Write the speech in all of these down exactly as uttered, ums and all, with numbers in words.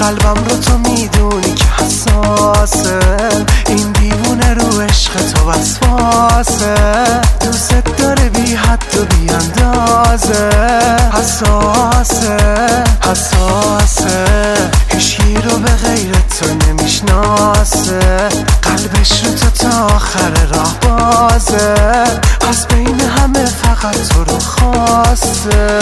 قلبم رو تو میدونی که حساسه، این دیوونه رو عشق تو وسواسه، دوست داره بی حد و بی اندازه، حساسه حساسه، هیچکی رو به غیر تو نمیشناسه، قلبش رو تو تا آخر راه بازه، پس بین همه فقط تو رو خواسته.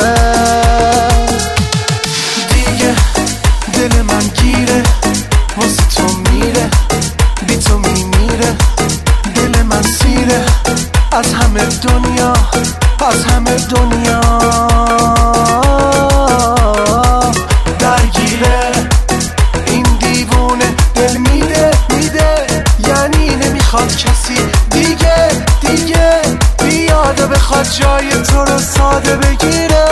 دیگه دل من گیره واسه تو میره، بی تو میمیره، دل من سیره از همه دنیا، از همه دنیا درگیره. این دیوونه دل میده میده، یعنی نمیخواد کسی دیگه دیگه بیاد و بخواد جای تو رو ساده بگیره.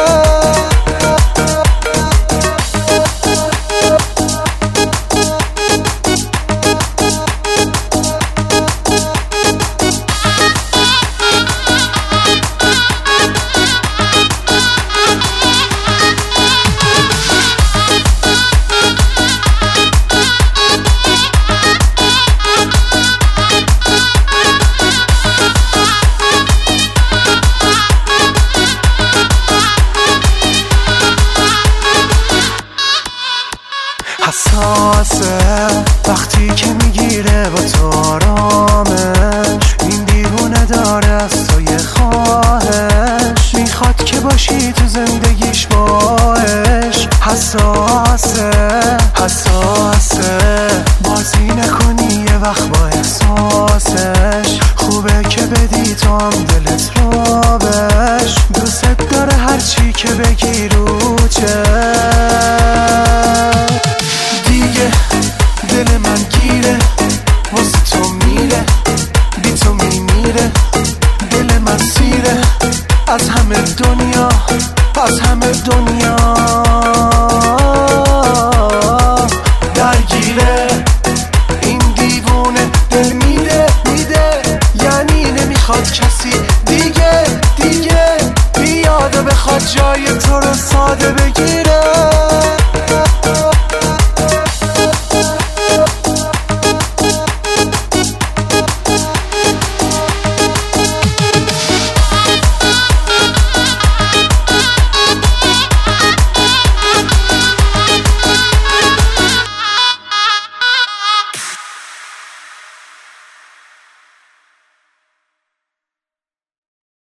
حساسه وقتی که میگیره با تو آرامش، این دیوونه داره از تو یه خواهش، میخواد که باشی تو زندگیش باش. حساسه حساسه بازی نکنی یه وقت با احساسش، خوبه که بدی تو هم دلت رو بش، دوست داره هرچی که بگی رو چه. دل من گیره